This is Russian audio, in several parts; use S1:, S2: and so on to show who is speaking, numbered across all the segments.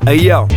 S1: Йоу,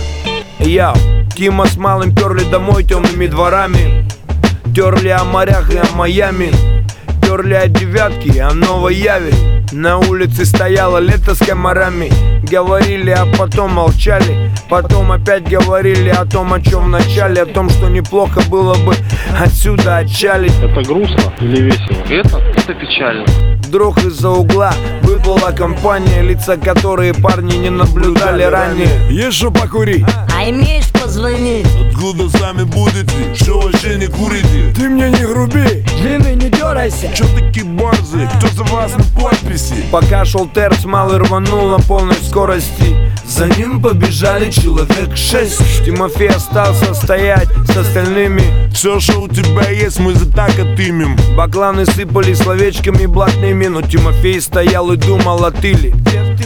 S1: Тима с малым перли домой темными дворами. Терли о морях и о Майами. Терли о девятке и о Новой Яве. На улице стояло лето с комарами. Говорили, а потом молчали. Потом опять говорили о том, о чем в начале. О том, что неплохо было бы отсюда отчалить.
S2: Это грустно или весело?
S3: Это печально.
S1: Вдруг из-за угла выплыла компания, лица которые парни не наблюдали ранее.
S4: Есть что покурить?
S5: А имеешь позвонить?
S4: Откуда сами будете? Что вообще не курите? Ты мне не груби.
S5: Длинный, не дерайся.
S4: Чё такие борзые? Кто за вас на подписи?
S1: Пока шел терц, малый рванул на полной скорости. За ним побежали человек 6. Тимофей остался стоять с остальными.
S4: Все, что у тебя есть, мы за так отымем.
S1: Бакланы сыпали словечками блатными, но Тимофей стоял и думал о тыле.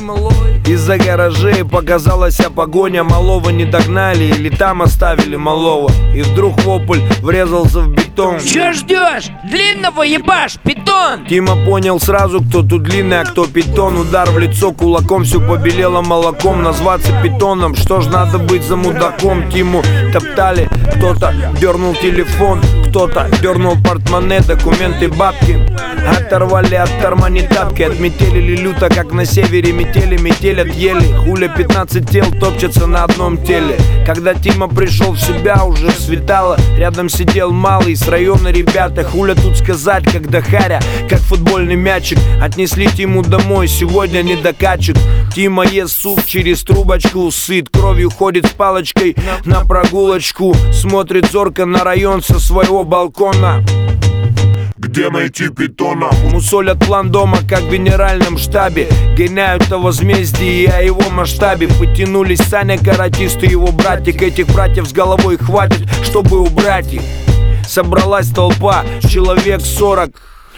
S1: Из-за гаражей показалась погоня. Малого не догнали или там оставили малого. И вдруг вопль врезался в бетон.
S5: Че ждешь? Длинного ебашь, питон!
S1: Тима понял сразу, кто тут длинный, а кто питон. Удар в лицо кулаком, все побелело молоком. Назваться питоном, что ж надо быть за мудаком. Тиму топтали, кто-то дернул телефон, кто-то дернул портмоне, документы, бабки. Оторвали от кармани тапки, отметелили люто, как на севере метели. Метелят еле, хуля 15 тел топчется на одном теле. Когда Тима пришел в себя, уже светало. Рядом сидел малый с района ребята. Хуля тут сказать, когда харя, как футбольный мячик. Отнесли Тиму домой, сегодня не докачек. Тима ест суп через трубочку, сыт кровью, ходит с палочкой на прогулочку. Смотрит зорко на район со своего балкона.
S4: Где найти питона?
S1: Мусолят план дома, как в генеральном штабе. Гоняют о возмездии и о его масштабе. Потянулись Саня, каратист и его братик. Этих братьев с головой хватит, чтобы убрать их. Собралась толпа, человек 40.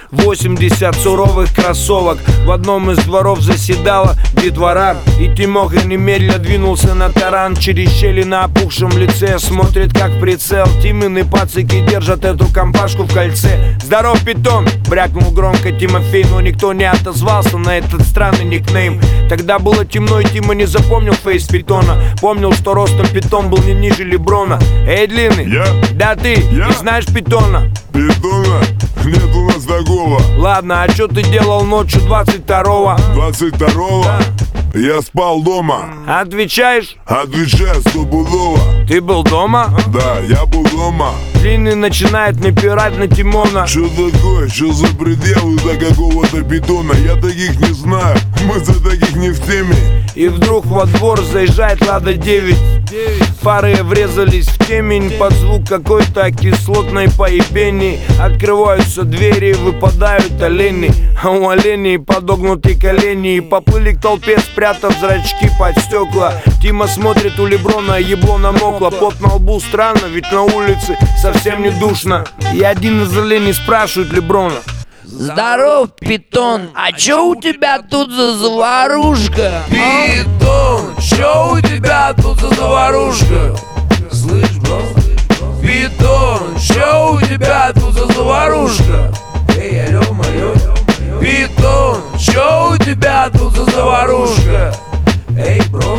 S1: 80 суровых кроссовок. В одном из дворов заседала детвора. И Тимоха немедля двинулся на таран. Через щели на опухшем лице смотрит как прицел. Тимины пацики держат эту компашку в кольце. Здоров, питон! Брякнул громко Тимофей, но никто не отозвался на этот странный никнейм. Тогда было темно, и Тима не запомнил фейс питона. Помнил, что ростом питон был не ниже Леброна. Эй, длинный! Да ты! Не знаешь питона?
S4: Питона? Нет у нас такого.
S1: Ладно, а что ты делал ночью 22-го?
S4: 22-го? Я спал дома.
S1: Отвечаешь?
S4: Отвечаю стопудово.
S1: Ты был дома?
S4: Да, я был дома.
S1: Длинный начинает напирать на Тимона.
S4: Что такое? Что за пределы до какого-то питона? Я таких не знаю. Мы за таких не в теме.
S1: И вдруг во двор заезжает Лада 9. Фары врезались в темень под звук какой-то кислотной поебени. Открываются двери, выпадают олени. А у оленей подогнуты колени. И поплыли к толпе, спрятав зрачки под стекла. Тима смотрит, у Леброна ебло намокло. Пот на лбу странно, ведь на улице совсем не душно. И один из оленей спрашивает Леброна:
S5: Здоров, питон, а чё у тебя тут за заварушка?
S6: Питон, чё у тебя тут за заварушка? Слышь, бро? Питон, чё у тебя тут за заварушка? Эй, алло, алло. Питон, чё у тебя тут за заварушка? Эй, бро.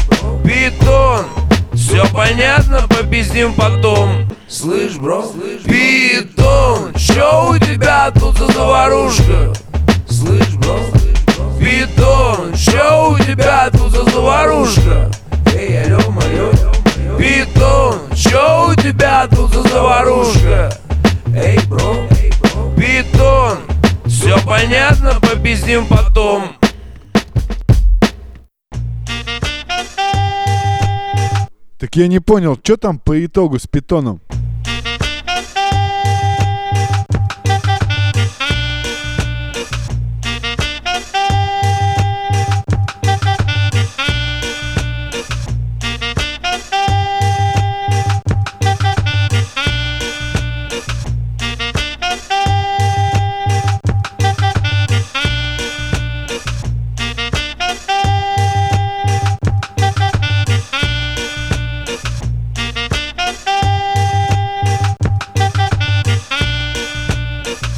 S6: Питон, все понятно, попиздим потом. Слышь, бро? Питон, чё у тебя тут за заварушка? Слышь, бро? Питон, чё у тебя тут за заварушка? Эй, алло, алло. Питон, чё у тебя тут за заварушка? Эй, бро? Питон, все понятно, попиздим потом.
S7: Так я не понял, что там по итогу с питоном?